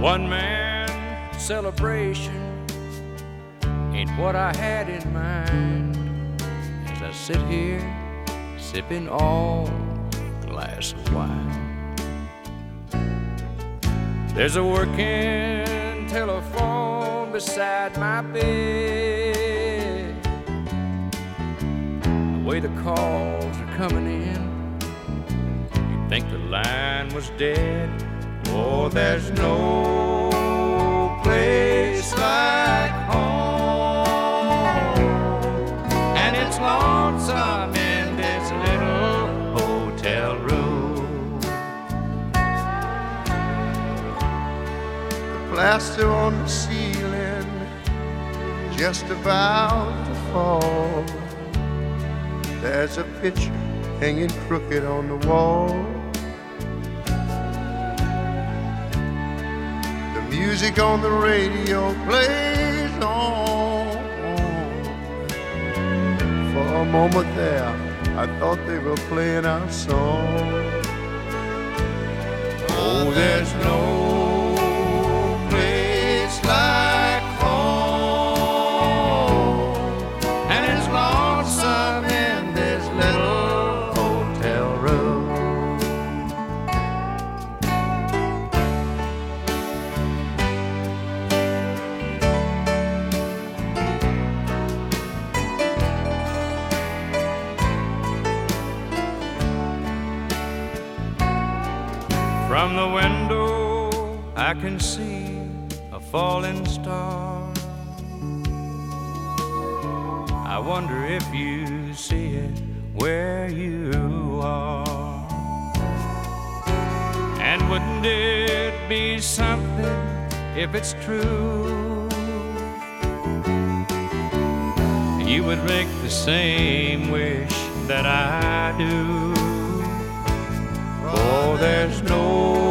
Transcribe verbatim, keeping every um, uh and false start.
One man celebration ain't what I had in mind as I sit here sipping on a glass of wine. There's a working telephone beside my bed. The way the calls are coming in, you'd think the line was dead. Oh, there's no place like home, and it's lonesome in this little hotel room. The plaster on the ceiling just about to fall. There's a picture hanging crooked on the wall. Music on the radio plays on. For a moment there, I thought they were playing our song. Oh, there's no place like home, and it's lonesome in this little hotel room. From the window I can see a falling star. I wonder if you see it where you are. And wouldn't it be something if it's true? You would make the same wish that I do. Oh, there's no